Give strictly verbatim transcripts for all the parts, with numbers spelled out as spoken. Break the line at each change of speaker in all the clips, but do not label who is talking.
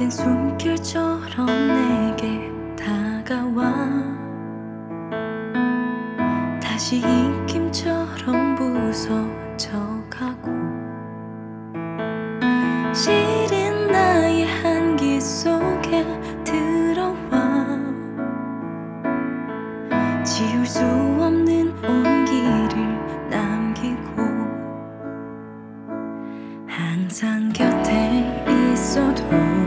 내 손길처럼 내게 다가와 다시 입김처럼 부서져가고 시린 나의 한기 속에 들어와 지울 수 없는 온기를 남기고 항상 곁에 있어도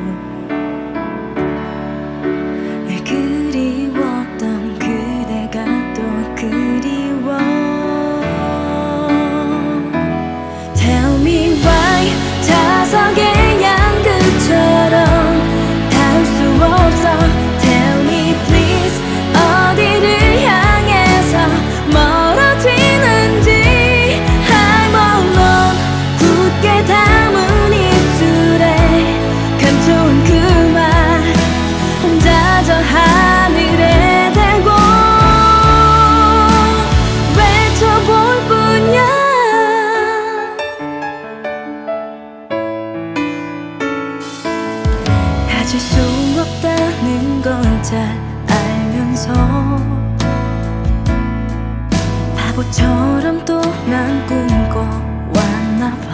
늘 그리웠던 그대가 또 그리워. Tell me why 자석의 양끝처럼 닿을 수 없어. Tell me please 어디를 향해서 멀어지는지. I'm alone 굳게 담은 입술에 감춰온 그 말 혼자 저 하늘에 대고 외쳐볼 뿐이야. 가질 수 없다는 걸 잘 알면서 바보처럼 또 난 꿈꿔왔나봐.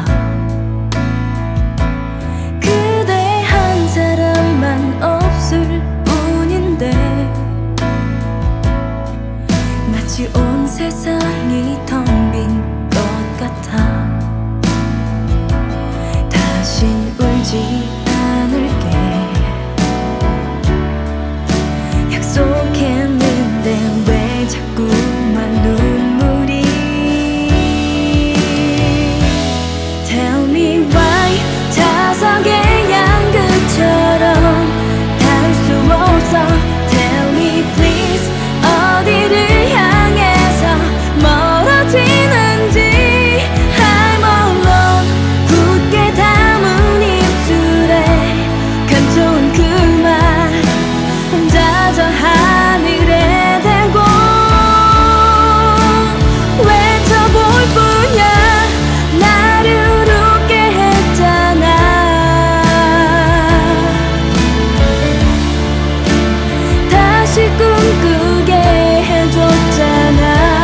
그대 한 사람만 없을 뿐인데 마치 온 세상이 텅 빈 것 같아. 다신 울지 않을게 약속했는데 왜 자꾸만 눈물이. Tell me why 자석의 양끝처럼 닿을 수 없어. Tell me please 어디를 향해서 멀어지는지. I'm alone 굳게 담은 입술에 감춰온 그 말 혼자 저 하늘에 대고 외쳐볼 뿐이야. 나를 웃게 했잖아. 다시 꿈꾸게 해줬잖아.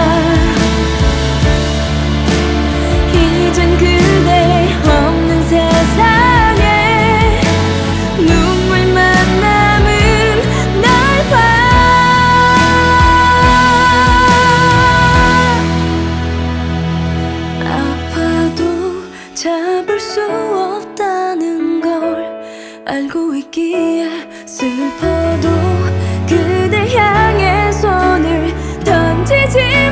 이젠 그대 없는 세상에 눈물만 남은 날 봐. 아파도 잡을 수 없다는 걸 알고 있기에 슬퍼도 그대 향해 손을 던지지